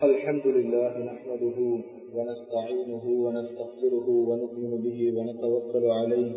الحمد لله نحمده ونستعينه ونستغفره ونؤمن به ونتوكل عليه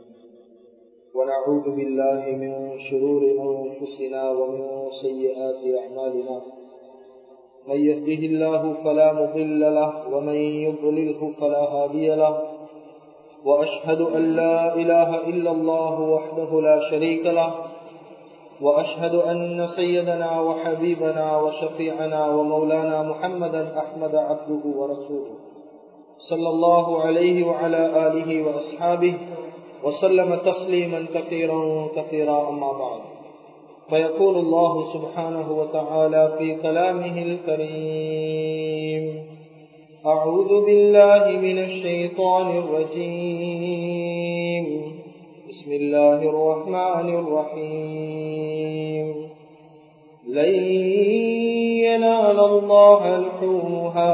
ونعوذ بالله من شرور أنفسنا ومن سيئات أعمالنا من يهده الله فلا مضل له ومن يضلله فلا هادي له وأشهد أن لا إله إلا الله وحده لا شريك له وأشهد أن سيدنا وحبيبنا وشفيعنا ومولانا محمدا أحمد عبده ورسوله صلى الله عليه وعلى آله وأصحابه وسلم تسليما كثيرا كثيرا أما بعد فيقول الله سبحانه وتعالى في كلامه الكريم أعوذ بالله من الشيطان الرجيم بسم الله الرحمن الرحيم لن ينال الله لحومها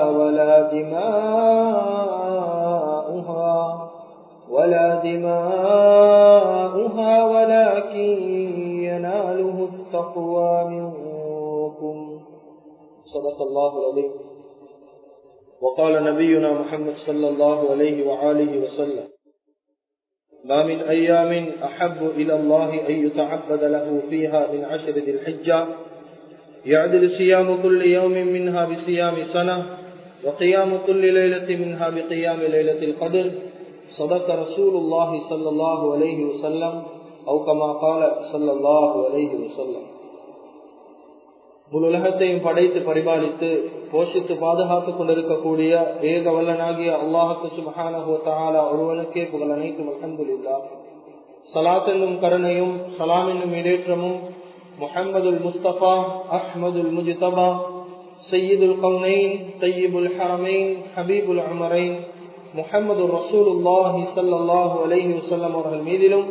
ولا دماؤها ولكن يناله التقوى منكم صدق الله العظيم. وقال نبينا محمد صلى الله عليه وآله وسلم ما من أيام أحب إلى الله أن يتعبد له فيها من 10 ذي الحجة يعدل صيام كل يوم منها بصيام سنة وقيام كل ليلة منها بقيام ليلة القدر صدق رسول الله صلى الله عليه وسلم أو كما قال صلى الله عليه وسلم. முழு உலகத்தையும் படைத்து பரிபாலித்து போஷித்து பாதுகாத்துக் கொண்டிருக்கக்கூடிய ஏக வல்லனாகிய அல்லாஹ்வுக்கு சுப்ஹானஹு வ தஆலா ஒருவனுக்கே புகழ் அனைத்தும் அல்ஹம்துலில்லாஹ். ஸலாத் என்னும் கருணையும் ஸலாம் என்னும் இடேற்றமும் முஹம்மதுல் முஸ்தபா அஹ்மதுல் முஜ்தபா சய்யிதுல் கௌனைன் தய்யிபுல் ஹரமைன் ஹபீபுல் உமரைன் முஹம்மதுர் ரசூலுல்லாஹி ஸல்லல்லாஹு அலைஹி வஸல்லம் அவர்கள் மீதிலும்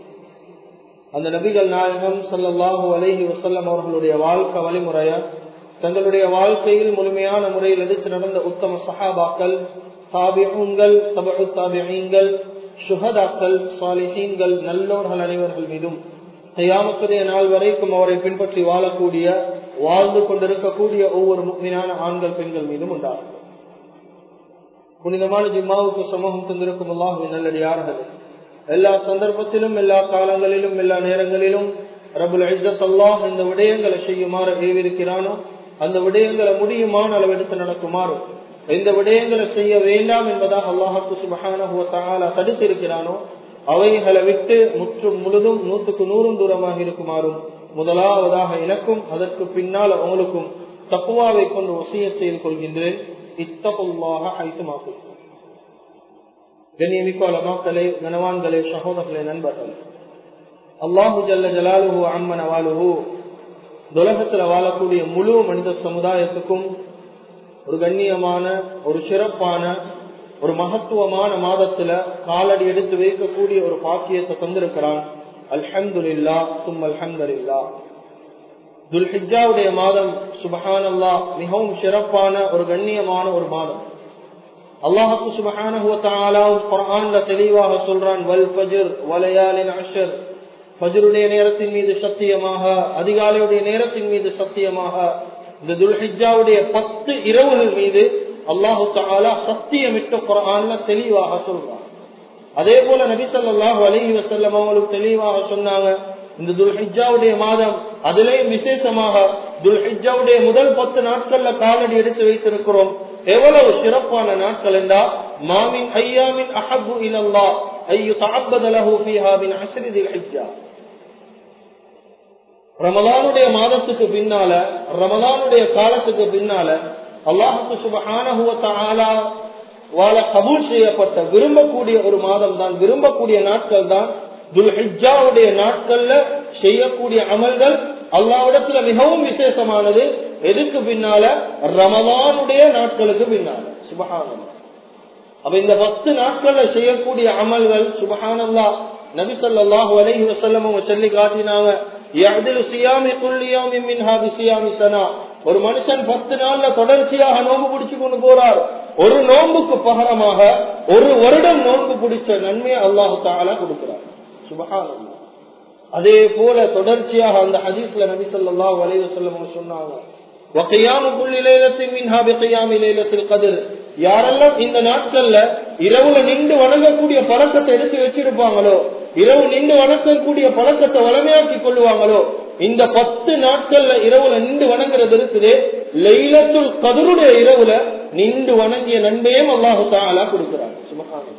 அந்த நபிகள் நாயகம் ஸல்லல்லாஹு அலைஹி வஸல்லம் அவர்களுடைய வாழ்க்கை வழிமுறைய தங்களுடைய வாழ்க்கையில் முழுமையான முறையில் எடுத்து நடந்த உத்தம சஹாபாக்கள், தாபிஊன்கள், தபஉ தாபிஈன்கள், ஷுஹதாக்கள், சாலிஹீன்கள், நல்லோர்கள் அனைவர்கள் மீதும் கியாமத்துடைய நாள் வரைக்கும் அவரை பின்பற்றி வாழக்கூடிய வாழ்ந்து கொண்டிருக்கக்கூடிய ஒவ்வொரு முஃமினான ஆண்கள் பெண்கள் மீதும் உண்டாகும். புனிதமான ஜும்மாவுக்கு சமூகம் தந்திருக்கும் அல்லாஹ்வின் நல்லடியார்களே, எல்லா சந்தர்ப்பத்திலும் எல்லா காலங்களிலும் எல்லா நேரங்களிலும் ரப்புல் இஸ்ஸத் அல்லாஹ் இந்த விடயங்களை செய்யுமாறு ஏவிருக்கிறானோ அந்த விடயங்களை முடியுமான அளவெடுத்து நடக்குமாறு, எந்த விடயங்களை செய்ய வேண்டாம் என்பதாக அல்லாஹ் சுப்ஹானஹு வ தஆலா தடுத்திருக்கிறானோ அவைகளை விட்டு முற்றும் முழுதும் 100க்கு 100 தூரமாக இருக்குமாறும் முதலாவதாக எனக்கும் அதற்கு பின்னால் உங்களுக்கும் தக்வாவை கொண்டு வசியத் செய்து கொள்கின்றேன். இத்தகுல்லாஹ ஹைசுமா குன்தும். கண்ணியமிக்க உலமாக்களே, கனவான்களே, சகோதரர்களே, நண்பர்களே, அல்லாஹு ஜல்ல ஜலாலுஹு அம்ம நவாலுஹு உலகத்தில் வாழக்கூடிய முழு மனித சமுதாயத்துக்கும் ஒரு கண்ணியமான, ஒரு சிறப்பான, ஒரு மகத்துவமான மாதத்துல காலடி எடுத்து வைக்கக்கூடிய ஒரு பாக்கியத்தை தந்திருக்கிறான். அல்ஹம்துலில்லாஹ் சும்ம அல்ஹம்துலில்லாஹ். துல்ஹிஜ்ஜாவுடைய மாதம் சுப்ஹானல்லாஹ் மிகவும் சிறப்பான ஒரு கண்ணியமான ஒரு மாதம். அல்லாஹ் சுப்ஹானஹு வ தஆலா குர்ஆன்ல தெளிவாக சொல்றான், வல் ஃபஜ்ர் வலயாலின் அஷ்ர், ஃபஜ்ருடைய நேரத்தின் மீது சத்தியமாக, அதிகாலையுடைய நேரத்தின் மீது சத்தியமாக, இந்த துல்ஹிஜ்ஜாவுடைய 10 இரவுகள் மீது அல்லாஹ் தஆலா சத்தியமிட்டு குர்ஆன்ல தெளிவாக சொல்றான். அதே போல நபி ஸல்லல்லாஹு அலைஹி வஸல்லம் அவர்கள் தெளிவாக சொன்னாங்க, இந்த துல்ஹிஜ்ஜாவுடைய மாதம் அதிலே விசேஷமாக துல்ஹிஜ்ஜாவுடைய முதல் 10 நாட்கள்ல காலடி எடுத்து வைத்திருக்கிறோம். எவ்வளவு சிறப்பான நாட்கள் என்றால், மாமின் ஐயாமின் அஹப்பு இலல்லாஹ் ஐ யுதஅப்பத லஹு ஃபீஹா மின் 10 தில் ஹிஜ்ஜா. ரமலானுடைய மாதத்துக்கு பின்னால, ரமலானுடைய காலத்துக்கு பின்னால அல்லாஹ் சுப்ஹானஹு வ தஆலா வால கபூல் செய்யப்பட்ட விரும்பக்கூடிய ஒரு மாதம் தான், விரும்பக்கூடிய நாட்கள் தான் துல்ஹிஜ்ஜாவுடைய நாட்கள்ல செய்யக்கூடிய அமல்கள் அல்லாஹ்விடத்துல மிகவும் விசேஷமானது. எதுக்கு பின்னால? ரமலானுடைய நாட்களுக்கு பின்னால. சுப்ஹானல்லாஹ். அப்ப இந்த 10 நாட்கள்ல செய்யக்கூடிய அமல்கள் சுப்ஹானல்லாஹ் நபி ஸல்லல்லாஹு அலைஹி வஸல்லம் சொல்லி காட்டினாங்க, யஅதிலு சியாமி குல்லி யௌமின் மின்ஹா பிசியாமி ஸனா. ஒரு மனுஷன் 10 நாள்ல தொடர்ச்சியாக நோன்பு பிடிச்சு கொண்டு போறார், ஒரு நோன்புக்கு பகரமாக ஒரு வருடம் நோன்பு பிடிச்ச நன்மையை அல்லாஹ் தஆலா கொடுக்கிறார். சுப்ஹானல்லாஹ். அதே போல தொடர்ச்சியாக அந்த ஹதீஸ்ல நபி ஸல்லல்லாஹு அலைஹி வஸல்லம் சொன்னாங்க, யாரெல்லாம் இந்த நாட்கள்ல இரவுல நின்று வணங்கக்கூடிய பழக்கத்தை எடுத்து வச்சிருப்பாங்களோ, இரவு நின்று வணங்கக்கூடிய பழக்கத்தை வளமையாக்கி கொள்ளுவாங்களோ, இந்த 10 நாட்கள்ல இரவுல நின்று வணங்குறது இருக்குது, லைலத்துல் கத்ருடைய இரவுல நின்று வணங்கிய நன்மையும் அல்லாஹ் தஆலா கொடுக்கிறாங்க. சுப்ஹானல்லாஹ்.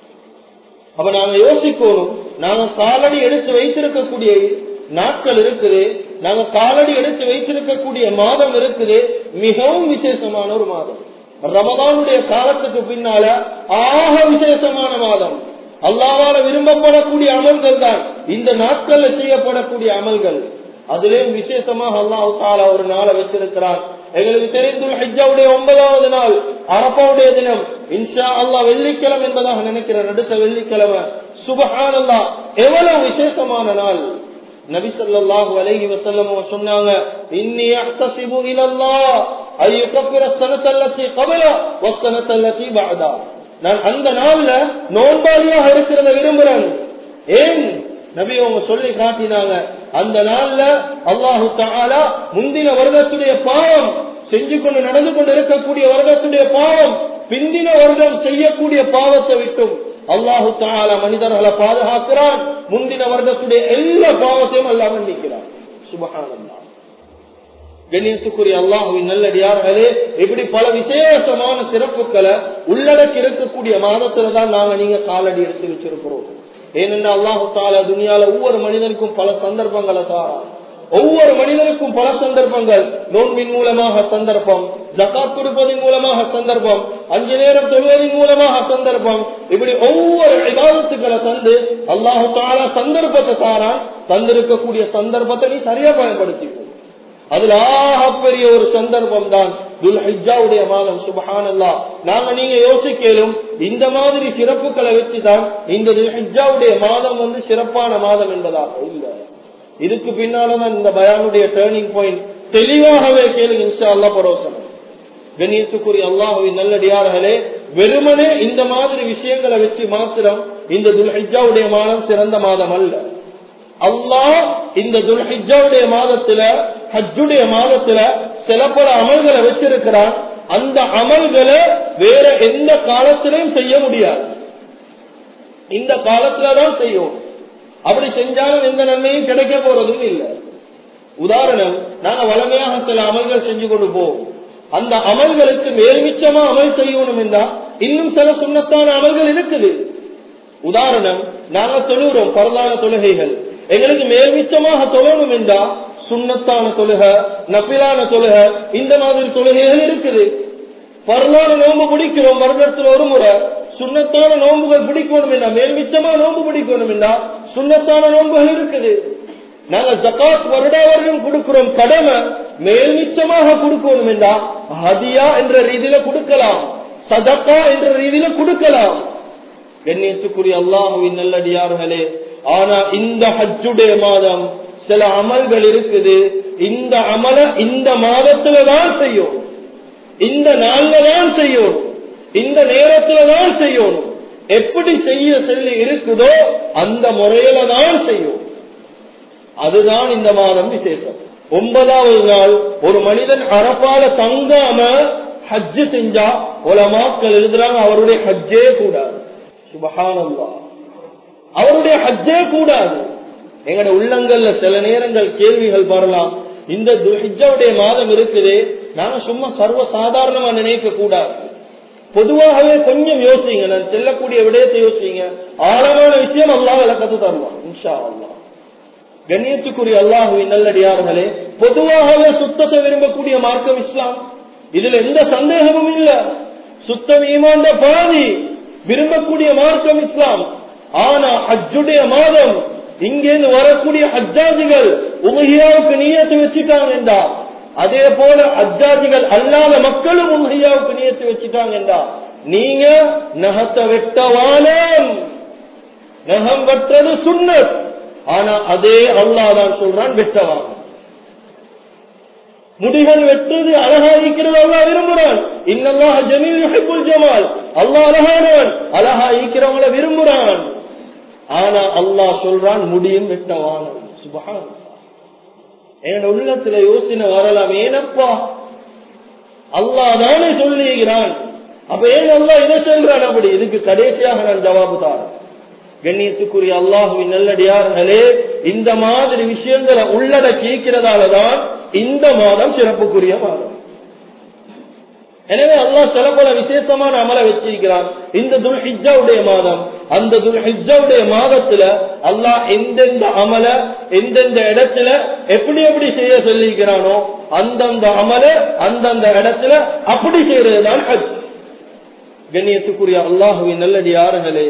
அப்ப நாங்க யோசிக்கணும், நாங்க காலடி எடுத்து வைத்திருக்கக்கூடிய நாட்கள் இருக்குது, நாங்க காலடி எடுத்து வைத்திருக்கக்கூடிய மாதம் இருக்குது, மிகவும் விசேஷமான ஒரு மாதம். ரமதானுடைய காலத்துக்கு பின்னால ஆக விசேஷமான மாதம். அல்லாஹ்வால விரும்பப்படக்கூடிய அமல்கள் தான் இந்த நாட்கள்ல செய்யப்படக்கூடிய அமல்கள். அதிலேயும் விசேஷமாக அல்லாஹ் தஆலா ஒரு நாளை வச்சிருக்கிறான். எங்களுக்கு தெரிந்து ஹஜ்ஜுடைய 9வது நாள் அரஃபாவுடைய தினம், இன்ஷா அல்லாஹ் வெள்ளிக்கிழமை என்பதாக நினைக்கிறேன், அடுத்த வெள்ளிக்கிழமை. சுப்ஹானல்லாஹ், எவ்வளவு விசேஷமான நாள். நபி ஸல்லல்லாஹு அலைஹி வஸல்லம் சொன்னாங்க, இன்னி அஹ்தஸிபு இலல்லாஹ் ஐ யுகஃபிர ஸனத அல்லதி கபலா வஸனத அல்லதி பஅதா. நான் அந்த நாள்ல நோன்பாளியாக இருக்கிறத விரும்புறேன். ஏன் நபி அவங்க சொல்லி காட்டினாங்க, அந்த நாள்ல அல்லாஹு தஆலா முந்தின வருடத்துடைய பாவம் செஞ்சு கொண்டு நடந்து கொண்டு இருக்கக்கூடிய வருடத்துடைய பாவம் பிந்தின வருடம் செய்யக்கூடிய பாவத்தை விட்டும் அல்லாஹு தஆலா மனிதர்களை பாதுகாக்கிறான். முந்தின வருடத்துடைய எல்லா பாவத்தையும் அல்லாஹ் மன்னிக்கிறான். சுப்ஹானல்லாஹ். கண்ணியத்துக்குரிய அல்லாஹ்வின் நல்லடியார்களே, இப்படி பல விசேஷமான சிறப்புகளை உள்ளடக்கி இருக்கக்கூடிய மாதத்துல தான் நாங்க நீங்க காலடி எடுத்து வச்சிருக்கிறோம். ஏனென்றால் அல்லாஹு தஆலா துனியால ஒவ்வொரு மனிதனுக்கும் பல சந்தர்ப்பங்களை தாரான். ஒவ்வொரு மனிதனுக்கும் பல சந்தர்ப்பங்கள். நோன்பின் மூலமாக சந்தர்ப்பம், ஜகாத் கொடுப்பதன் மூலமாக சந்தர்ப்பம், 5 நேரம் தொழுவதன் மூலமாக சந்தர்ப்பம். இப்படி ஒவ்வொரு இபாதத்துக்களை தந்து அல்லாஹு தஆலா சந்தர்ப்பத்தை தாரான். தந்திருக்கக்கூடிய சந்தர்ப்பத்தை நீ சரியா பயன்படுத்திக்கோ. அதுல ஆகப்பெரிய ஒரு சந்தர்ப்பம் தான் துல்ஹிஜ்ஜாவுடைய மாதம். சுப்ஹானல்லாஹ். நாங்க நீங்க யோசிக்கலும் இந்த மாதிரி சிறப்புகளை வச்சுதான் இந்த துல்ஹிஜ்ஜாவுடைய மாதம் சிறப்பான மாதம் என்பதாக இல்ல. இதுக்கு பின்னாலதான் இந்த பயானுடைய டர்னிங் பாயிண்ட். தெளிவாகவே கேளுங்க இன்ஷா அல்லாஹ் பரோசனம். கண்ணியத்துக்குரிய அல்லாஹ்வின் நல்லடியார்களே, வெறுமனே இந்த மாதிரி விஷயங்களை வச்சு மாத்திரம் இந்த துல்ஹிஜ்ஜாவுடைய மாதம் சிறந்த மாதம் அல்ல. அல்லாஹ் இந்த துல்ஹிஜ்ஜாவுடைய மாதத்துல, ஹஜ்ஜுடைய மாதத்துல சில பல அமல்களை வச்சிருக்கிறான். அந்த அமல்களை வேற எந்த காலத்திலையும் செய்ய முடியாது, இந்த காலத்துலதான் செய்யும். அப்படி செஞ்சாலும் எந்த நன்மையும் கிடைக்க போறதும் இல்லை. உதாரணம், நாங்க வளமையாக சில அமல்கள் செஞ்சு கொண்டு போவோம். அந்த அமல்களுக்கு மேல்மிச்சமா அமல் செய்யணும் என்றா இன்னும் சில சுன்னத்தான அமல்கள் இருக்குது. உதாரணம், நாங்க தொழுகிறோம் பரதான தொழுகைகள், எங்களுக்கு மேல்மிச்சமாக தொழணும் என்றா சுன்னத்தான தொழுக, நபிலான தொழுக, இந்த மாதிரி தொழுகைகள் இருக்குது. பரதான நோன்பு பிடிக்கிறோம் வருடத்துல ஒரு முறை, சுன்னத்தான நோன்புகள் பிடிக்கணும் என்றா, மேல்மிச்சமா நோன்பு பிடிக்கணும் என்றா சுன்னத்தான நோன்புகள் இருக்குது. நாங்க ஜகாத் வருடா வருடம் கொடுக்கிறோம், கடமை மேல்மிச்சமாக கொடுக்கணும் என்றா ஹதியா என்ற ரீதியில கொடுக்கலாம், சதகா என்ற ரீதியில கொடுக்கலாம். கண்ணியத்துக்குரிய அல்லாஹ்வின் நல்லடியார்களே, ஆனா இந்த ஹஜ்ஜுடைய மாதம் சில அமல்கள் இருக்குது. இந்த அமல இந்த மாதத்துல தான் செய்யும், இந்த நாள்ல தான் செய்யும், இந்த நேரத்துல தான் செய்யணும். எப்படி செய்ய சொல்லி இருக்குதோ அந்த முறையில தான் செய்யும். அதுதான் இந்த மாதம் விசேஷம். 9வது நாள் ஒரு மனிதன் அரபால தங்காம ஹஜ்ஜு செஞ்சா உலமாக்கள் எழுதுறாங்க அவருடைய ஹஜ்ஜே கூடாது. சுப்ஹானல்லாஹ், அவருடைய ஹஜ்ஜே கூடாது. எங்கட உள்ளங்கள்ல சில நேரங்கள் கேள்விகள் வரலாம். இந்த துல்ஹிஜ்ஜாவுடைய மாதம் இருக்குது, நாங்க சும்மா சர்வ சாதாரணமா நினைக்க கூடாது. பொதுவாகவே கொஞ்சம் யோசிங்க, நான் செல்லக்கூடிய விடயத்தை யோசிங்க. ஆழமான விஷயம் அல்லாஹ் விளக்கத்து தருவான் இன்ஷா அல்லாஹ். கண்ணியத்துக்குரிய அல்லாஹ்வின் நல்லடியார்களே, பொதுவாகவே சுத்தத்தை விரும்பக்கூடிய மார்க்கம் இஸ்லாம், இதுல எந்த சந்தேகமும் இல்ல. சுத்தம் ஈமான்ட பாதி விரும்பக்கூடிய மார்க்கம் இஸ்லாம். ஆனா ஹஜ்ஜுடைய மாதம் இங்கேருந்து வரக்கூடிய ஹஜ்ஜாஜிகள் உம்ஹியாவுக்கு நியத்து வச்சுட்டாங்க என்றா, அதே போல ஹஜ்ஜாஜிகள் அல்லாத மக்களும் உம்ஹியாவுக்கு நியத்து வச்சுட்டாங்க என்றா, நீங்க நகத்தை வெட்டவானம், நகம் வெட்டுறது சுன்னத். ஆனா அதே அல்லாஹ் தான் சொல்றான் வெட்டவான். முடிகள் வெட்டுறது அழகா ஈக்கிறது அல்லாஹ் விரும்புறான். இன்னல்லாஹ ஜமீல் யுஹிப்புல் ஜமால், அல்லாஹ் அழகானவன், அழகா ஈக்கிறவங்களை விரும்புறான். ஆனா அல்லாஹ் சொல்றான் முடியும் வெட்டவான். சுப்ஹானல்லாஹ். என் உள்ளத்துல யோசனை வரலாம், ஏனப்பா அல்லாஹ் தானே சொல்லுகிறான், அப்ப ஏன் அல்லாஹ் இதை சொல்றான்? அப்படி இதுக்கு கடைசியாக நான் ஜவாபு தான். கண்ணியத்துக்குரிய அல்லாஹுவின் நல்லடியார்களே, இந்த மாதிரி விஷயங்களை உள்ளடக்கிக்கிறதாலதான் இந்த மாதம் சிறப்புக்குரிய மாதம். எனவே அல்லாஹ் சில பல விசேஷமான அமலை வச்சிருக்கிறான். இந்த துல்ஹிஜ்ஜாவுடைய மாதம், அந்த துல்ஹிஜ்ஜாவுடைய மாதத்துல அல்லாஹ் எந்தெந்த அமல எந்தெந்த இடத்துல எப்படி எப்படி செய்ய சொல்லிக்கிறானோ அந்தந்த அமல அந்தந்த இடத்துல அப்படி செய்யறதுதான் ஹஜ். கண்ணியத்துக்குரிய அல்லாஹுவின் நல்லடியார்களே,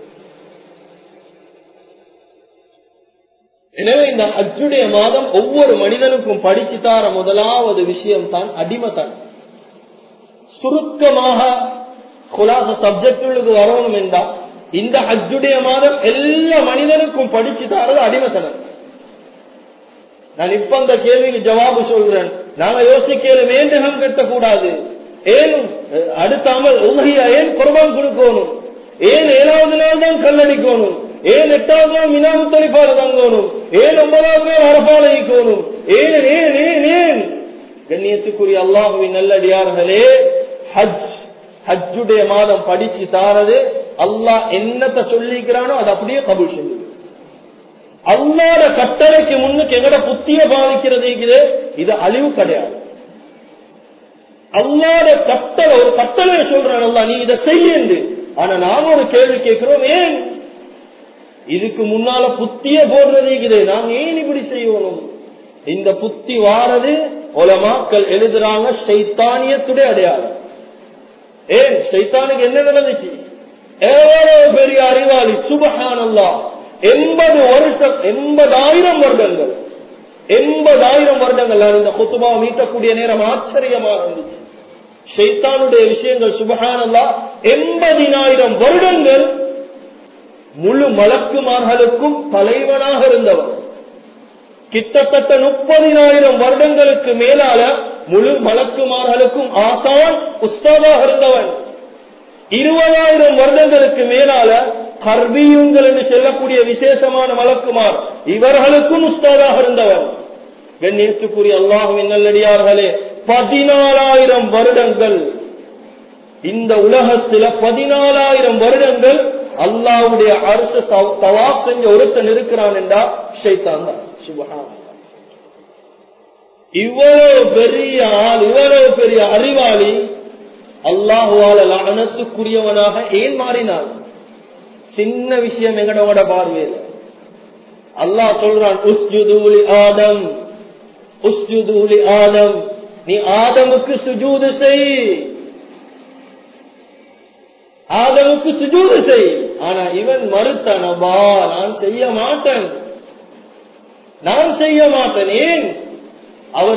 எனவே இந்த ஹஜ்ஜுடைய மாதம் ஒவ்வொரு மனிதனுக்கும் படிச்சு தார முதலாவது விஷயம் தான் அடிமைதான். சுருக்கமாக சப்ஜெக்டுகளுக்கு வரணும் என்றா இந்த ஹஜ்ஜுடைய மாதம் எல்லா மனிதனுக்கும் படிச்சு தாரது அடிமைத்தனம். நான் இப்ப அந்த கேள்விக்கு ஜவாபு சொல்றேன். நாங்க யோசிக்கல வேண்டகம் கட்டக்கூடாது, ஏன் அடுத்தாமல் உலகியா ஏன் குர்பான் கொடுக்கணும், ஏன் 7வது நாள் தான் கல்லடிக்கணும், ஏன் 8வது நாள் மினா முத்தலிஃபால தங்கணும், ஏன் 9வது நாள் அரபால ஈக்கணும், ஏன் ஏன் ஏன் ஏன் கண்ணியத்துக்குரிய அல்லாஹுவின் நல்லடியார்களே, ஹஜ்ஜுடைய மாதம் படிச்சு தாரது அல்லாஹ் என்னத்தை சொல்லிக்கிறானோ அது அப்படியே கபூல் செய்யுது. அல்லாஹ்வுடைய கட்டளைக்கு முன்னுக்கு எங்கட புத்திய பாவிக்கிறது இது அழிவு கிடையாது. அல்லாஹ்வுடைய கட்டளை ஒரு கட்டளை சொல்றான், அல்லாஹ் நீ இதை செய்யுண்டு. ஆனா நாம ஒரு கேள்வி கேட்கிறோம், ஏன் இதுக்கு முன்னால புத்திய போடுறது நாங்க ஏன் இப்படி செய்யணும்? இந்த புத்தி வாரது உலமாக்கள் எழுதுறாங்க ஷைத்தானியத்துடைய அடையாளம். ஏன் ஷைத்தானுக்கு என்ன நடந்துச்சு? எவ்வளவு பெரிய அறிவாளி, சுப்ஹானல்லாஹ், 80,000 வருடங்கள் 80,000 வருடங்கள். நான் இந்த குத்துபா மீட்டக்கூடிய நேரம் ஆச்சரியமா இருந்துச்சு. ஷைத்தானுடைய விஷயங்கள் சுப்ஹானல்லாஹ் 80,000 வருடங்கள் முழு மலக்குமார்களுக்கும் தலைவனாக இருந்தவர். கிட்டத்தட்ட 30,000 வருடங்களுக்கு மேலால முழு மலக்குமார்களுக்கும் ஆசான் உஸ்தாதாக இருந்தவன். 20,000 வருடங்களுக்கு மேலால கர்பியுங்கள் என்று சொல்லக்கூடிய விசேஷமான மலக்குமார் இவர்களுக்கும் உஸ்தாதாக இருந்தவன். கண்ணியத்துக்குரிய அல்லாஹ்வின் நல்லடியார்களே, 14,000 வருடங்கள் இந்த உலகத்துல 14,000 வருடங்கள் அல்லாஹ்வுடைய அர்ஷ தவாப் செஞ்ச ஒருத்தன் இருக்கிறான் என்றா ஷைத்தான் தான். சுப்ஹானல்லாஹ், இவ்வளவு பெரிய ஆள், இவ்வளவு பெரிய அறிவாளி அல்லாஹ்வால லஅனத்துக்குரியவனாக ஏன் மாறினான்? சின்ன விஷயம் எங்கடோட பார்வையில் அல்லாஹ் சொல்றான், உஸ்ஜுது லி ஆதம், உஸ்ஜுது லி ஆதம், நீ ஆதமுக்கு சுஜூது செய், ஆதமுக்கு சுஜூது செய். ஆனா இவன் மறுத்தான், அப்பா நான் செய்ய மாட்டேன், நான் செய்ய மாட்டேன். ஏன்? அவர்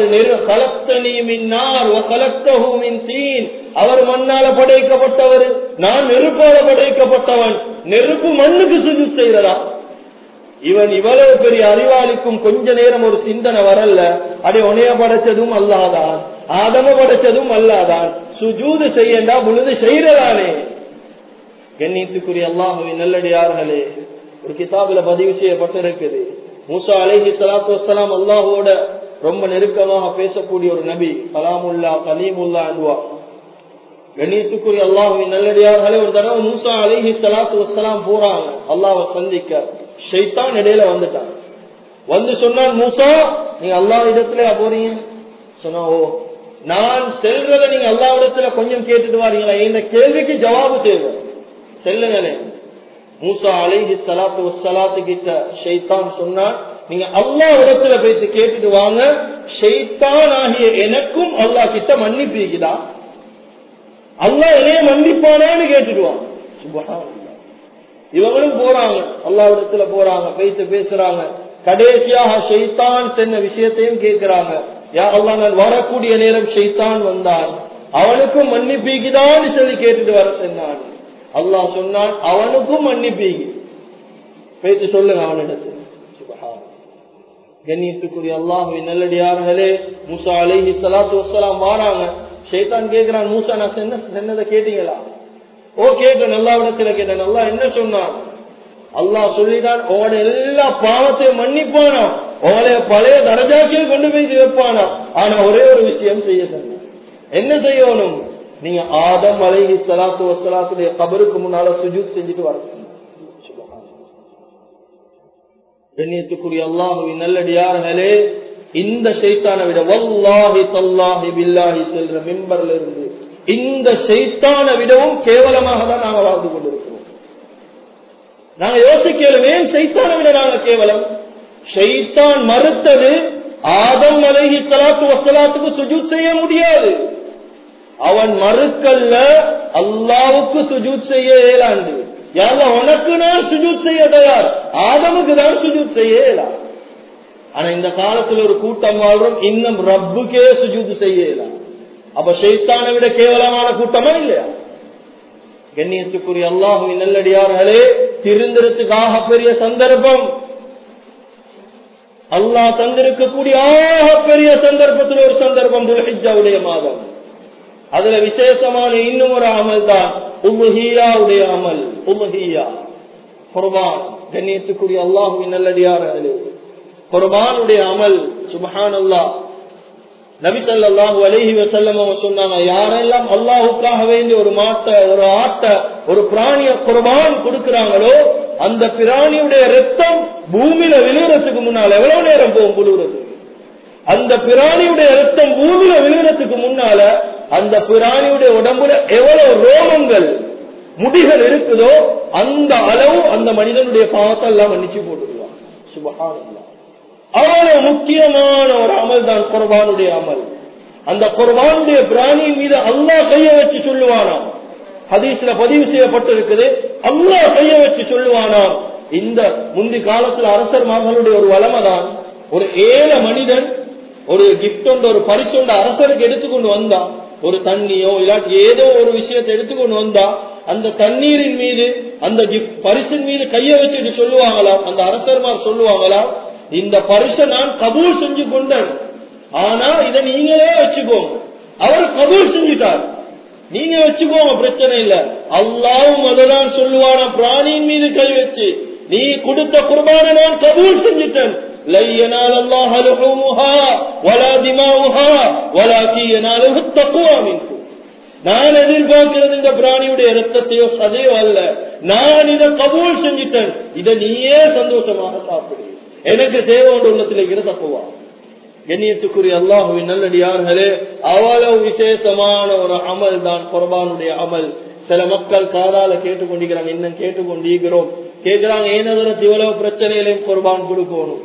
அவர் மண்ணால படைக்கப்பட்டவர், நான் நெருப்பால படைக்கப்பட்டவன், நெருப்பு மண்ணுக்கு சுஜூத் செய்யறதா? இவன் இவ்வளவு பெரிய அறிவாளிக்கும் கொஞ்ச நேரம் ஒரு சிந்தனை வரல, அடே உனைய படைச்சதும் அல்லாதான், ஆதம படைச்சதும் அல்லாதான், சுஜூது செய்யண்டா முழுது செய்யறதானே. கண்ணியத்துக்குரிய அல்லாஹ்வின் நல்லடியார்களே, ஒரு கிதாபில பதிவு செய்யப்பட்டிருக்குது, மூசா அலைஹிஸ்ஸலாத்து வஸ்ஸலாம் அல்லாஹ்வோட ரொம்ப நெருக்கமாக பேசக்கூடிய ஒரு நபி, கலாமுல்லா கலீமுல்லா அன்வா. கண்ணியத்துக்குரிய அல்லாஹ்வின் நல்லடியார்களே, ஒரு தடவை மூசா அலைஹிஸ்ஸலாத்து வஸ்ஸலாம் போறாங்க அல்லாஹ்வை சந்திக்க. ஷைத்தான் இடையில வந்துட்டான். வந்து சொன்னான், மூசா நீங்க அல்லாஹ் இடத்துல போறீங்க? சொன்னா, ஓ நான் செல்றத நீங்க அல்லாஹ் இடத்துல கொஞ்சம் கேட்டுட்டு வாரீங்களா? இந்த கேள்விக்கு ஜவாபு தேவை, செல்லுங்களே. மூசா அலைஹிஸ்ஸலாத்து வஸ்ஸலாத்து கிட்ட ஷைத்தான் சொன்னான், நீங்க அல்லாஹ் இடத்துல போயிட்டு கேட்டுட்டு வாங்க, ஷைத்தான் ஆகிய எனக்கும் அல்லாஹ் கிட்ட மன்னிப்பீக்குதா, அல்லாஹ் என்னைய மன்னிப்பானான்னு கேட்டுடுவான். சுப்ஹானல்லாஹ். இவங்களும் போறாங்க அல்லாஹ் இடத்துல போறாங்க, போயிட்டு பேசுறாங்க. கடைசியாக ஷைத்தான் சொன்ன விஷயத்தையும் கேட்கிறாங்க. யா அல்லாஹ், நான் வரக்கூடிய நேரம் ஷைத்தான் வந்தான், அவனுக்கும் மன்னிப்பீக்குதான்னு சொல்லி கேட்டுட்டு வர சொன்னான். அல்லாஹ் சொன்னான், அவனுக்கும் மன்னிப்பீங்க, பேச்சு சொல்லுங்க அவனிடத்தில். கண்ணியத்துக்குரிய அல்லாஹ்வின் நல்லடியார்களே, மூசா அலைஹிஸ்ஸலாத்து வஸ்ஸலாம் வாராங்க. ஷைத்தான் கேட்கிறான், மூசா நான் சொன்னதை கேட்டீங்களா? ஓ கேட்டேன், அல்லாஹ் இடத்துல கேட்டேன். அல்லாஹ் என்ன சொன்னான்? அல்லாஹ் சொல்லிட்டான், உங்களோட எல்லா பாவத்தையும் மன்னிப்பானா, உங்களைய பழைய தரஜாக்கே கொண்டு போய் வைப்பானா. ஆனா ஒரே ஒரு விஷயம் செய்ய சொன்ன, என்ன செய்யணும்? நீங்க ஆதம் அலைஹிஸ்ஸலாத்து வஸ்ஸலாத்துடைய கபருக்கு முன்னால சுஜூத் செஞ்சுட்டு வரணும். கண்ணியத்துக்குரிய அல்லாஹ்வின் நல்லடியார்களே, இந்த ஷைத்தானை விட வல்லாஹி தல்லாஹி பில்லாஹி செல்ற மிம்பர்ல இருந்து இந்த ஷைத்தானை விடவும் கேவலமாக தான் நாங்க வாழ்ந்து கொண்டிருக்கிறோம். நாங்க யோசிக்கலும், ஏன் ஷைத்தானை விட நாங்க கேவலம்? ஷைத்தான் மறுத்தது ஆதம் அலைஹிஸ்ஸலாத்து வஸ்ஸலாத்துக்கு சுஜூத் செய்ய முடியாது. அவன் மறுக்கல்ல, அல்லாஹ்வுக்கு சுஜூத் செய்ய இயலாது. யாரா உனக்கு நான் சுஜூத் செய்ய தயார், ஆதமுக்கு தான் சுஜூத் செய்ய இயலா. ஆனா இந்த காலத்துல ஒரு கூட்டம் வாழ்றோம், இன்னும் ரப்புக்கே சுஜூத் செய்ய இயலா. அப்ப ஷைத்தானை விட கேவலமான கூட்டமா இல்லையா? கண்ணியத்துக்குரிய அல்லாஹ்வின் நல்லடியார்களே, திருந்திரத்துக்காக பெரிய சந்தர்ப்பம் அல்லாஹ் தந்திருக்கக்கூடிய பெரிய சந்தர்ப்பத்தில் ஒரு சந்தர்ப்பம் துல்ஹிஜ்ஜாவுடைய மாதம். அதுல விசேஷமான இன்னும் ஒரு அமல் தான் உலுஹிய்யாவுடைய அமல். உலுஹிய்யா குர்பான். கண்ணியத்துக்குரிய அல்லாஹ்வின் நல்லடியார்களே, குர்பானுடைய அமல் சுப்ஹானல்லாஹ். நபி ஸல்லல்லாஹு அலைஹி வஸல்லம் சொன்னாங்க, யாரெல்லாம் அல்லாஹ்வுக்காக வேண்டி ஒரு மாட்டை, ஒரு ஆட்டை, ஒரு பிராணிய குர்பான் கொடுக்கிறாங்களோ அந்த பிராணியுடைய ரத்தம் பூமியில விழுகிறதுக்கு முன்னால எவ்வளவு நேரம் போகும் புழுகிறது? அந்த பிராணியுடைய ரத்தம் பூமியில விழுகிறதுக்கு முன்னால அந்த பிராணியுடைய உடம்புல எவ்வளவு ரோமங்கள், முடிகள் இருக்குதோ அந்த அளவு அந்த மனிதனுடைய பாவத்தை எல்லாம் மன்னிச்சு போட்டுருவான். சுப்ஹானல்லாஹ். அவ்வளவு முக்கியமான ஒரு அமல் தான் குர்பானுடைய அமல். அந்த குர்பானுடைய பிராணியின் மீது அல்லாஹ் கைய வச்சு சொல்லுவானாம். ஹதீஸ்ல பதிவு செய்யப்பட்டிருக்குது, அல்லாஹ் கைய வச்சு சொல்லுவானாம். இந்த முந்தி காலத்துல அரசர்மார்களுடைய ஒரு வளமைதான், ஒரு ஏழை மனிதன் ஒரு கிஃப்ட் ஒன்று, ஒரு பரிசொண்ட அரசருக்கு எடுத்துக்கொண்டு வந்தா, ஒரு தண்ணியோ இல்லாட்டி ஏதோ ஒரு விஷயத்தை எடுத்துக்கொண்டு வந்தா, அந்த தண்ணீரின் மீது அந்த பரிசின் மீது கைய வச்சுட்டு சொல்லுவாங்களா, அந்த அரசர்மார் சொல்லுவாங்களா, இந்த பரிசை நான் கபூல் செஞ்சு கொண்டேன், ஆனா இதை நீங்களே வச்சுக்கோங்க. அவர் கபூல் செஞ்சுட்டார், நீங்க வச்சுக்கோங்க, பிரச்சனை இல்ல. அல்லாஹ்வும் அததான் சொல்லுவான, பிராணியின் மீது கை வச்சு, நீ கொடுத்த குர்பானை நான் கபூல் செஞ்சுட்டேன். لن ينال الله لحومها ولا دماؤها ولكن يناله التقوى منكم. நான் எதிர்பார்க்கிறது இந்த பிராணியுடைய ரத்தத்தையோ சதையோ அல்ல, நான் இதை கபூல் செஞ்சுட்டேன், இதை நீயே சந்தோஷமாக சாப்பிடு, எனக்கு தேவை உள்ளத்தில் இருக்கிற தக்குவா. கண்ணியத்துக்குரிய அல்லாஹ்வின் நல்லடியார்களே, அவ்வளவு விசேஷமான ஒரு அமல் தான் குர்பானுடைய அமல். சில மக்கள் காதால கேட்டுக்கொண்டிருக்கிறாங்க, இன்னும் கேட்டுக்கொண்டிருக்கிறோம், கேட்கிறாங்க, ஏனதற்கு இவ்வளவு பிரச்சனையிலையும் குர்பான் கொடுக்கணும்,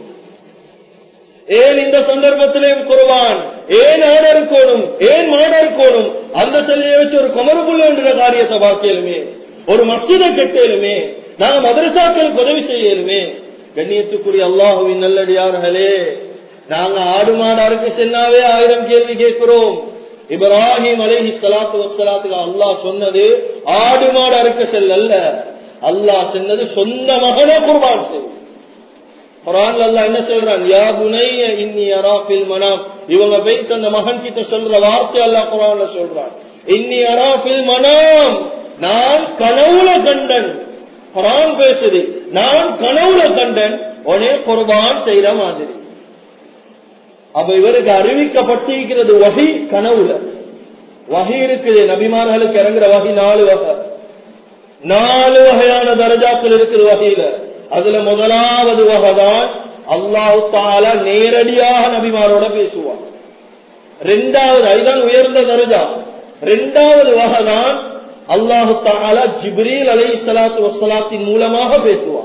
ஏன் இந்த சந்தர்ப்பத்திலேயும் குர்பான், ஏன் ஆட இருக்கணும், ஏன் மாட இருக்கணும், அந்த செல்லையை வச்சு ஒரு குமரப்புள்ள என்ற காரியத்தை பார்க்கலுமே, ஒரு மஸ்ஜிதை கட்டலுமே, நாங்க மதரசாக்களுக்கு உதவி செய்யலுமே. கண்ணியத்துக்குரிய அல்லாஹ்வின் நல்லடியார்களே, நாங்க ஆடு மாடு அறுக்க சென்னாவே 1000 கேள்வி கேட்கிறோம். இப்ராஹிம் அலைஹிஸ்ஸலாத்து வஸ்ஸலாத்துக்கு அல்லாஹ் சொன்னது ஆடு மாடு அறுக்க செல்லல்ல, அல்லாஹ் சொன்னது சொந்த மகனை குர்பான் செய். குர்ஆன்ல அல்லாஹ் என்ன சொல்றான், யா புனைய இன்னி அரா ஃபில் மனாம். இவங்க போய் அந்த மகன் கிட்ட சொல்ற வார்த்தை அல்லாஹ் குர்ஆன்ல சொல்றான், இன்னி அரா ஃபில் மனாம், நான் கனவுல கண்டன். குர்ஆன் பேசுது, நான் கனவுல கண்டன், உடனே குர்பான் செய்யற மாதிரி. அப்ப இவருக்கு அறிவிக்கப்பட்டிருக்கிறது வஹி கனவுல. வஹி இருக்குது, நபிமார்களுக்கு இறங்குற வஹி 4 வகை, 4 வகையான தரஜாக்கள் இருக்குது வஹியில. அதுல முதலாவது வகைதான் அல்லாஹ் தஆலா நேரடியாக நபிமாரோட பேசுவான். இரண்டாவது, அதுதான் உயர்ந்த தரஜா. இரண்டாவது வகைதான் அல்லாஹ் தஆலா ஜிப்ரீல் அலைஹிஸ்ஸலாத்து வஸ்ஸலாத்தின் மூலமாக பேசுவான்.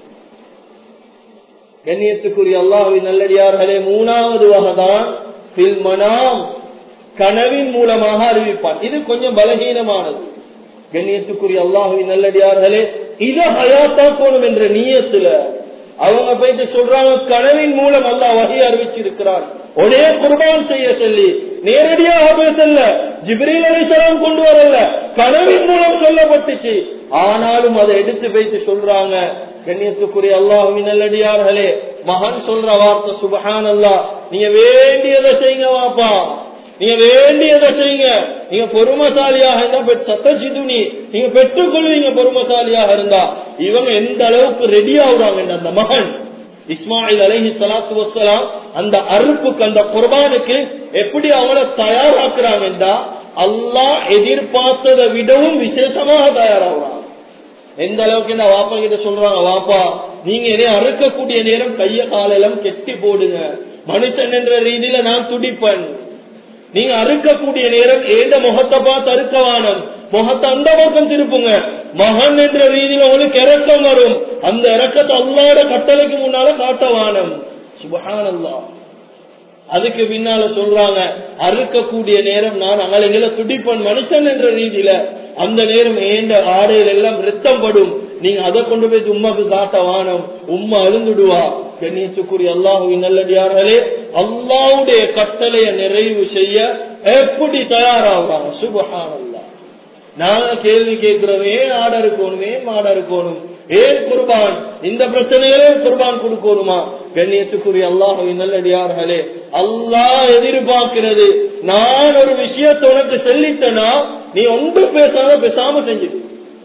கண்ணியத்துக்குரிய அல்லாஹ்வின் நல்லடியார்களே, மூணாவது வகைதான் ஃபில் மனாம், கனவின் மூலமாக அறிவிப்பான். இது கொஞ்சம் பலகீனமானது. கண்ணியத்துக்குரிய அல்லாஹ்வின் நல்லடியார்களே, இத ஹயாத்தாக்கணும் என்ற நியத்துல அவங்க போயிட்டு சொல்றாங்க, கனவின் மூலம் அல்லாஹ் வஹி அறிவிச்சிருக்கிறான், ஒரே குர்பான் செய்ய சொல்லி நேரடியாக பேசல, ஜிப்ரீல் அலைஹிஸ்ஸலாம் கொண்டு வரல, கனவின் மூலம் சொல்லப்பட்டுச்சு. ஆனாலும் அதை எடுத்து போயிட்டு சொல்றாங்க. கண்ணியத்துக்குரிய அல்லாஹ்வின் நல்லடியார்களே, மகன் சொல்ற வார்த்தை சுப்ஹானல்லாஹ், நீங்க வேண்டியதை செய்யுங்க வாப்பா, நீங்க வேண்டியதை செய்யுங்க, நீங்க பொறுமசாலியாக இருந்தா சத்தஜிதுனி, நீங்க பெற்றுக்கொள்வீங்க பொறுமசாலியாக இருந்தா. இவங்க எந்த அளவுக்கு ரெடி ஆகுறாங்க, அந்த மகன் இஸ்மாயில் அலைஹிஸ்ஸலாத்து வஸ்ஸலாம் அந்த அறுப்புக்கு அந்த குர்பானுக்கு எப்படி அவங்கள தயாராக்குறாங்கன்றா அல்லாஹ் எதிர்பார்த்ததை விடவும் விசேஷமாக தயாராகிறாங்க. எந்த அளவுக்கு இந்த வாப்பா கிட்ட சொல்றாங்க, வாப்பா நீங்க என்னை அறுக்கக்கூடிய நேரம் கைய காலெல்லாம் கெட்டி போடுங்க, மனுஷன் என்ற ரீதியில நான் துடிப்பேன். நீங்க அறுக்கக்கூடிய நேரம் ஏண்ட முகத்தை பார்த்து அறுக்கவானம், முகத்தை அந்த பக்கம் திருப்புங்க. மகன் என்ற ரீதியில உங்களுக்கு இறக்கம் வரும், அந்த இறக்கத்தை அல்லாஹ்வோட கட்டளைக்கு முன்னால காட்டவானம். சுப்ஹானல்லாஹ். அதுக்கு பின்னால சொல்றாங்க, அறுக்கக்கூடிய நேரம் நான் அங்கல துடிப்பன் மனுஷன் என்ற ரீதியில, அந்த நேரம் ஏண்ட ஆடையில் எல்லாம் ரத்தம் படும், நீங்க அதை கொண்டு போய் உம்மாக்கு காட்ட வானம், உம்மா அழுந்துடுவா. கண்ணியத்துக்குரிய அல்லாஹுவின் நல்லடியார்களே, அல்லாஹ்வுடைய கட்டளையை நிறைவு செய்ய எப்படி தயாராகிறாங்க. சுப்ஹானல்லாஹ். நாங்க கேள்வி கேட்கிறோம், ஏன் ஆடை இருக்கணும், ஏன் மாடை இருக்கணும், ஏன் குர்பான், இந்த பிரச்சனைகளே குர்பான் கொடுக்கணுமா? கண்ணியத்துக்குரிய அல்லாஹ்வின் நல்லடியார்களே, அல்லாஹ் எதிர்பார்க்கிறது, நான் ஒரு விஷயத்தை உனக்கு சொல்லிட்டேனா நீ ஒன்று பேசாம செஞ்சிடு.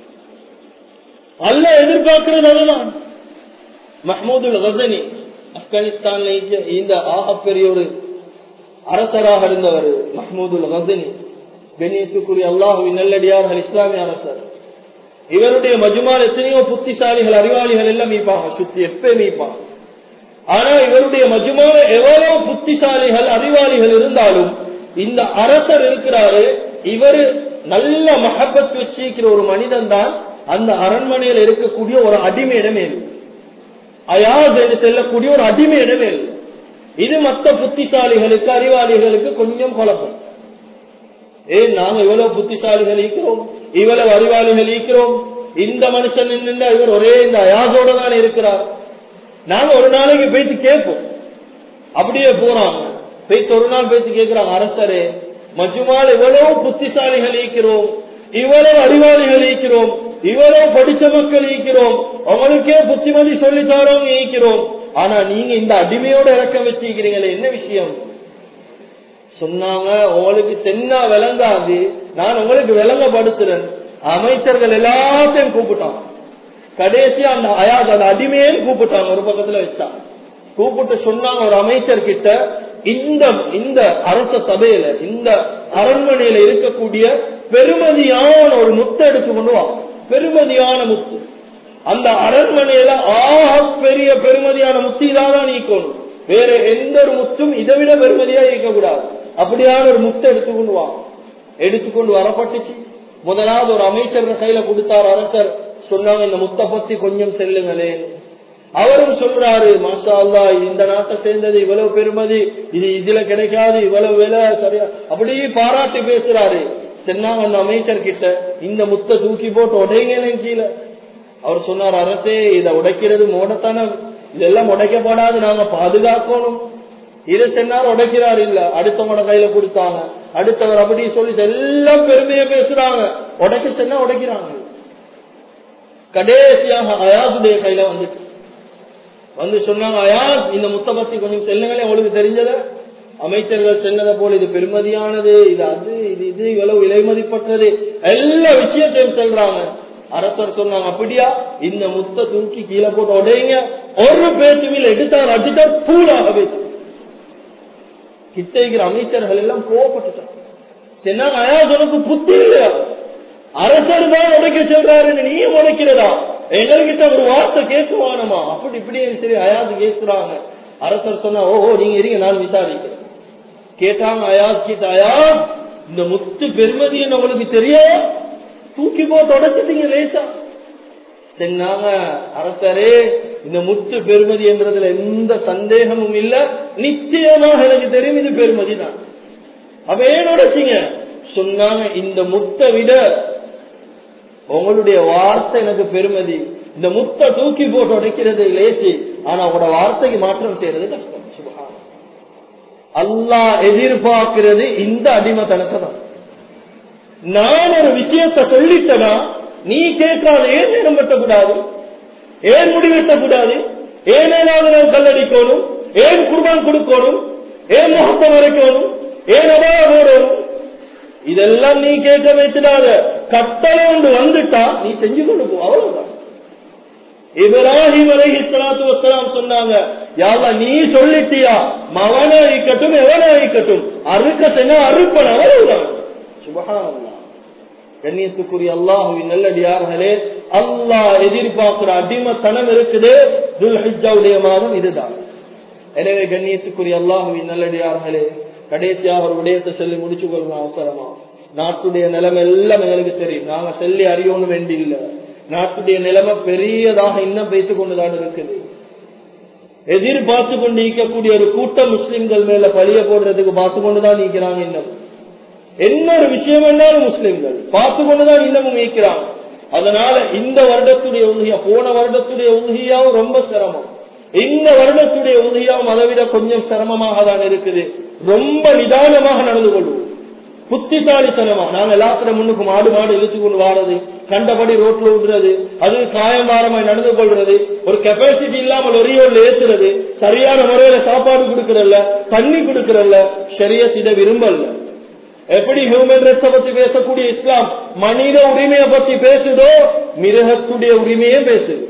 அல்லாஹ் எதிர்பார்க்கிறது அதுதான். மஹ்மூதுல் கஸனி ஆப்கானிஸ்தான்ல இந்த ஆகப்பெரிய ஒரு அரசராக இருந்தவர் மஹ்மூதுல் கஸனி. கண்ணியத்துக்குரிய அல்லாஹ்வின் நல்லடியார்கள், இஸ்லாமிய அரசர். இவருடைய மஜ்மால் எத்தனையோ புத்திசாலிகள் அறிவாளிகள் எல்லாம் மீப்பாங்க, சுத்தி எப்ப மீப்பாங்க. ஆனா இவருடைய மஜ்மால எவ்வளவு புத்திசாலிகள் அறிவாளிகள் இருந்தாலும் இந்த அரசர் இருக்கிறாரு, இவர் நல்ல மஹப்பத் வச்சிருக்கிற ஒரு மனிதன் தான் அந்த அரண்மனையில் இருக்கக்கூடிய ஒரு அடிமையிட மேல், அயாஸ் என்று செல்லக்கூடிய ஒரு அடிமையிட மேல். இது மற்ற புத்திசாலிகளுக்கு அறிவாளிகளுக்கு கொஞ்சம் குழப்பம். ஏன் நாங்க இவ்வளவு புத்திசாலிகள் இருக்கிறோம், இவ்வளவு அறிவாளிகள் இருக்கிறோம், இந்த மனுஷன் இவர் ஒரே இந்த அயாசோட தான் இருக்கிறார். நாங்க ஒரு நாளைக்கு போயிட்டு கேட்போம், அப்படியே போறாங்க. போயிட்டு ஒரு நாள் போயிட்டு கேட்கிறாங்க, அரசரே மஜ்மால் இவ்வளவு புத்திசாலிகள் இருக்கிறோம், இவ்வளவு அறிவாளிகள் இருக்கிறோம், இவ்வளவு படிச்ச மக்கள் இருக்கிறோம், அவங்களுக்கே புத்திமதி சொல்லி தரவங்க இருக்கிறோம், ஆனா நீங்க இந்த அடிமையோட இறக்கம் வச்சிருக்கிறீங்களே, என்ன விஷயம்? சொன்னாங்க, உங்களுக்கு சென்னா விளங்காது, நான் உங்களுக்கு விளங்கப்படுத்துறேன். அமைச்சர்கள் எல்லாத்தையும் கூப்பிட்டான். கடைசியா அந்த அயாஸ் அந்த அடிமையே கூப்பிட்டாங்க, ஒரு பக்கத்துல வச்சா கூப்பிட்டு சொன்னாங்க ஒரு அமைச்சர் கிட்ட, இந்த அரச சபையில இந்த அரண்மனையில இருக்கக்கூடிய பெருமதியான ஒரு முத்தை எடுத்து கொண்டு வா. பெருமதியான முத்து, அந்த அரண்மனையில பெரிய பெருமதியான முத்து இதான் நீக்கணும், வேற எந்த ஒரு முத்தும் இதை விட பெருமதியா இருக்கக்கூடாது. அப்படியான ஒரு முத்தை எடுத்துக்கொண்டு வா. எடுத்துக்கொண்டு வரப்பட்டுச்சு. முதலாவது ஒரு அமைச்சர் கையில கொடுத்தார் அரசர். சொன்னாங்க, இந்த முத்தை பத்தி கொஞ்சம் செல்லுங்களேன். அவரும் சொல்றாரு, மாஷா அல்லாஹ், இந்த நாட்டை சேர்ந்தது, இவ்வளவு பெருமதி, இது இதுல கிடைக்காது, இவ்வளவு விலை, சரியா, அப்படியே பாராட்டி பேசுறாரு. சொன்னாங்க அந்த அமைச்சர் கிட்ட, இந்த முத்தை தூக்கி போட்டு உடைங்களே கீழே. அவர் சொன்னார், அரசே இதை உடைக்கிறது மோடத்தனம், இதெல்லாம் உடைக்கப்படாது, நாங்க பாதுகாக்கணும். இதை சொன்னார், உடைக்கிறார் இல்ல. அடுத்தவங்க கையில கொடுத்தாங்க. அடுத்தவர் அப்படி சொல்லி எல்லாம் பெருமையா பேசுறாங்க, உடைக்க சொன்னா உடைக்கிறாங்க. கடைசியாக அயாசுடைய கையில வந்து சொன்னாங்க, அயாஸ் இந்த முத்தை பத்தி கொஞ்சம் செல்லுங்களே, உங்களுக்கு தெரிஞ்சத. அமைச்சர்கள் சொன்னதை போல இது பெருமதியானது, இது அது, இது இவ்வளவு விலை மதிப்பற்றது, எல்லா விஷயத்தையும் சொல்றாங்க. அரசர் சொன்னாங்க, அப்படியா, இந்த முத்தை தூக்கி கீழே போட்டு உடையுங்க. ஒரு பேச்சுமில் எடுத்தார், அடித்தார், தூளாக பேச்சு. கிட்ட இருக்கிற அமைச்சர்கள் எல்லாம் கோவப்பட்டுட்டாங்க. சொன்னாங்க, அயாஸ் உனக்கு புத்தி இல்லையா? அரசர் தான் உடைக்க சொல்றாரு, நீ உடைக்கிறதா? எங்ககிட்ட ஒரு வார்த்தை கேட்குவானமா? அப்படி இப்படி சரி அயாஸ் கேட்கிறாங்க. அரசர் சொன்னா, ஓஹோ நீங்க இருங்க, நான் விசாரிக்கிறேன். கேட்டாங்க அயாஸ் கிட்ட, அயாஸ் இந்த முத்து பெருமதி என்ன உங்களுக்கு தெரியும்? தூக்கி போட்டு உடைச்சிட்டீங்க லேசா. சொன்னாங்க, அரசரே இந்த முத்து பெருமதி என்றதுல எந்த சந்தேகமும் இல்ல, நிச்சயமாக எனக்கு தெரியும் இது பெருமதி தான். அப்ப ஏன் உடைச்சிங்க? சொன்னாங்க, இந்த முத்தை விட உங்களுடைய வார்த்தை எனக்கு பெருமதி. இந்த முத்தை தூக்கி போட்டு உடைக்கிறது லேசி, ஆனா உங்களோட வார்த்தைக்கு மாற்றம் செய்யறது கஷ்டம். சுப்ஹான் அல்லாஹ் எதிர்பார்க்கிறது இந்த அடிமைத்தனத்தை தான். நான் ஒரு விஷயத்தை சொல்லிட்டேனா நீ கேட்காத, ஏன் நேரம் வெட்டக்கூடாது, ஏன் முடி வெட்டக்கூடாது, ஏன் ஏதாவது கல்லடிக்கணும், ஏன் குர்பான் கொடுக்கணும், ஏன் முகத்தை வரைக்கணும், ஏன் அதாவது போடணும், இதெல்லாம் நீ கேட்க வைத்துடாத. கட்டளை ஒன்று வந்துட்டா நீ செஞ்சு கொடுக்கும், அவ்வளவுதான். இப்ராஹிம் அலைஹிஸ்ஸலாத்து வஸ்ஸலாம் சொன்னாங்க, யா அல்லாஹ் நீ சொல்லிட்டியா, மவனா இருக்கட்டும் எவனா இருக்கட்டும், அறுக்க சொன்னா அறுப்பன், அவ்வளவுதான். சுப்ஹானல்லாஹ். கண்ணியத்துக்குரிய அல்லாஹ்வின் நல்லடியார்களே, அல்லாஹ் எதிர்பார்க்கிற அடிமைத்தனம் இருக்குது துல்ஹிஜ்ஜாவுடைய மாதம் இதுதான். எனவே கண்ணியத்துக்குரிய அல்லாஹ்வின் நல்லடியார்களே, கடைசியாக ஒரு விடயத்தை சொல்லி முடிச்சு கொள்ளணும் அவசரமா. நாட்டுடைய நிலைமை எல்லாம் எங்களுக்கு தெரியும், நாங்க சொல்லி அறியணும் வேண்டி இல்ல. நாட்டுடைய நிலைமை பெரியதாக இன்னும் வைத்துக் கொண்டுதான் இருக்குது. எதிர்பார்த்து கொண்டு இருக்கக்கூடிய ஒரு கூட்டம் முஸ்லிம்கள் மேல பழிய போடுறதுக்கு பார்த்து கொண்டுதான் நீக்கிறாங்க. இன்னும் என்ன ஒரு விஷயம் என்றாலும் முஸ்லிம்கள் பார்த்து கொண்டுதான் இன்னமும் நீக்கிறாங்க. அதனால இந்த வருடத்துடைய உதவியா, போன வருடத்துடைய உதவியாவும் ரொம்ப சிரமம், இந்த வருடத்துடைய உதவியாவும் அதை விட கொஞ்சம் சிரமமாக தான் இருக்குது. ரொம்ப நிதானமாக நடந்து கொள்வோம், புத்திசாலித்தனமா. நாங்க எல்லாத்திலும் முன்னுக்கு மாடு இழுத்து கொண்டு வாடுறது, கண்டபடி ரோட்ல விடுறது, அது காயமாரமாய் நடந்து கொள்றது, ஒரு கெப்பாசிட்டி இல்லாமல் ஒரே ஏத்துறது, சரியான முறையில சாப்பாடு கொடுக்கறல்ல, தண்ணி கொடுக்கறல்ல, ஷரியத் இதை விரும்பல. எப்படி ஹியூமன் ரைட்ஸை பத்தி பேசக்கூடிய இஸ்லாம் மனித உரிமையை பத்தி பேசுதோ, மிருகத்துடைய உரிமையே பேசுது.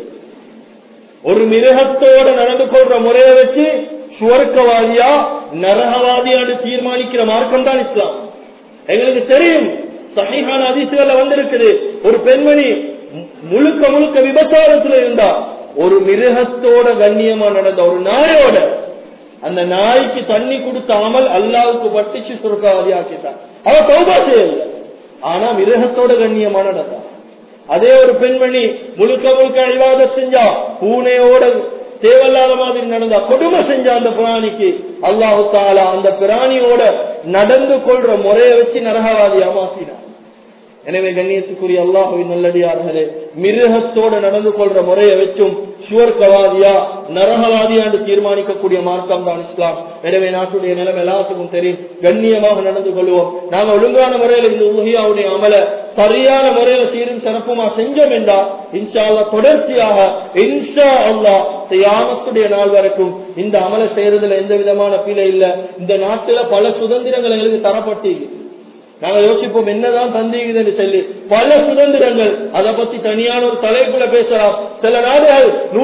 ஒரு மிருகத்தோட நடந்து கொள்ற முறையை வச்சு சுவர்க்கவாதியா நரகவாதியான்னு தீர்மானிக்கிற மார்க்கம் தான் இஸ்லாம். எங்களுக்கு தெரியும், சஹீஹான ஹதீஸ்ல வந்திருக்குது, ஒரு பெண்மணி முழுக்க முழுக்க விபச்சாரத்துல இருந்தா, ஒரு மிருகத்தோட கண்ணியமா நடந்த ஒரு நாயோட, அந்த நாய்க்கு தண்ணி கொடுத்தாமல் அல்லாவுக்கு பட்டிச்சு சுருக்காவதி ஆக்கிட்டான். அவ தௌபா செய்யல, ஆனா மிருகத்தோட கண்ணியமா நடந்தா. அதே ஒரு பெண்மணி முழுக்க முழுக்க இபாதத் செஞ்சா, பூனையோட தேவையில்லாத மாதிரி நடந்தா, கொடுமை செஞ்சா அந்த பிராணிக்கு, அல்லாஹு தஆலா அந்த பிராணியோட நடந்து கொள்ற முறையை வச்சு நரகவாதியா மாத்தினார். எனவே கண்ணியத்துக்குரிய அல்லாஹ்வின் நல்லடியார்களே, மிருகத்தோட நடந்து கொள்ற முறையை வச்சும் சுவர்க்கவாதியா நரகவாதியா என்று தீர்மானிக்கக்கூடிய மார்க்கம் தான் இஸ்லாம். எனவே நாட்டுடைய நிலைமை எல்லாத்துக்கும் தெரியும், கண்ணியமாக நடந்து கொள்வோம். நாங்க ஒழுங்கான முறையில இந்த உலகியாவுடைய அமல சரியான முறையில சீரும் சிறப்புமா செஞ்சோம் என்றா இன்ஷா அல்லாஹ் தொடர்ச்சியாக இன்ஷா அல்லாஹ் கியாமத்துடைய நாள் வரைக்கும் இந்த அமல செய்யறதுல எந்த விதமான பிழை இல்ல. இந்த நாட்டுல பல சுதந்திரங்கள் எங்களுக்கு தரப்பட்டு நாங்க யோசிப்போம் என்னதான் தந்தீங்கன்னு சொல்லி, பல சுதந்திரங்கள், அதை பத்தி தனியான ஒரு தலைப்புல பேசலாம். சில நாடுகள்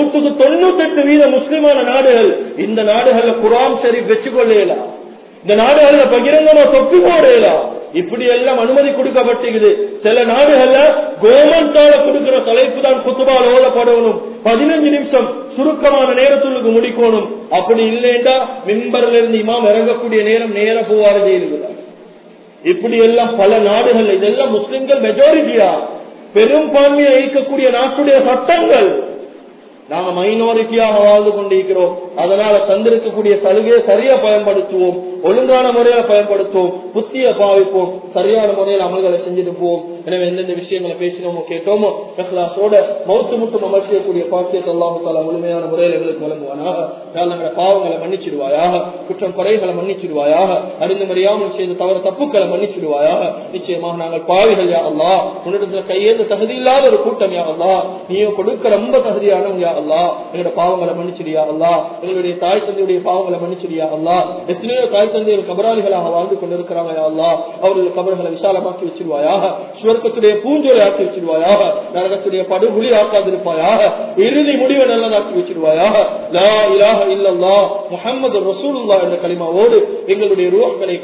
198% முஸ்லிமான நாடுகள், இந்த நாடுகள்ல குர்ஆன் ஷரீஃப் வச்சுக்கொள்ளலாம், இந்த நாடுகள்ல பகிரங்கமா தொப்பி போடலாம், இப்படி எல்லாம் அனுமதி கொடுக்கப்பட்டிருக்குது. சில நாடுகள்ல கவர்மெண்டால கொடுக்கிற தலைப்பு தான் குத்துபால் ஓதப்படணும், 15 நிமிஷம் சுருக்கமான நேரத்துக்கு முடிக்கணும். அப்படி இல்லைண்டா மிம்பர்ல இருந்து இமாம் இறங்கக்கூடிய நேரம் நேர போவாறு செய்திருக்கிறார். இப்படி எல்லாம் பல நாடுகள், இதெல்லாம் முஸ்லிம்கள் மெஜாரிட்டியா பெரும்பான்மையா இருக்கக்கூடிய நாட்டுடைய சட்டங்கள். நாங்க மைனாரிட்டியாக வாழ்ந்து கொண்டிருக்கிறோம். அதனால தந்திருக்கக்கூடிய சலுகையை சரியா பயன்படுத்துவோம், ஒழுங்கான முறையில பயன்படுத்துவோம், புத்திய பாவிப்போம், சரியான முறையில் அமல்களை செஞ்சுட்டு போவோம். எனவே எந்தெந்த விஷயங்களை பேசினோமோ கேட்டோமோ இஹ்லாஸோட மௌத்து முட்டும் அமல் செய்யக்கூடிய பாக்கியத்தை அல்லாஹ் தஆலா முழுமையான முறையில் எங்களுக்கு வழங்குவானாக. எங்களுடைய பாவங்களை மன்னிச்சிடுவாயாக, குற்றம் குறைகளை மன்னிச்சிடுவாயாக, அறிந்து மறியாமல் செய்த தவறு தப்புக்களை மன்னிச்சிடுவாயாக. நிச்சயமாக நாங்கள் பாவிகள் யா அல்லாஹ், உன்னிடத்துல கையேந்த தகுதி இல்லாத ஒரு கூட்டம் யா அல்லாஹ், நீயோ கொடுக்க ரொம்ப தகுதியானவங்க யா அல்லாஹ். எங்களுடைய பாவங்களை மன்னிச்சிடியா அல்லாஹ், எங்களுடைய தாய் தந்தையுடைய பாவங்களை மன்னிச்சிடியா அல்லாஹ். எத்தனையோ தாய் தந்தையர் கபராளிகளாக வாழ்ந்து கொண்டிருக்கிறாங்க யா அல்லாஹ், அவர்கள் கபர்களை விசாலமாக்கி வச்சிருவாயாக, சுவர்க்கத்துடைய பூஞ்சோலை ஆக்கி வச்சிருவாயாக, நரகத்துடைய படுகுழி ஆக்காதிருப்பாயாக, இறுதி முடிவை நல்லதாக்கி வச்சிருவாயாக. லா இலாஹ இல்லல்லாஹ் முஹம்மது ரசூலுல்லாஹ் என்ற கலிமாவோடு எங்களுடைய ரூஹ்களை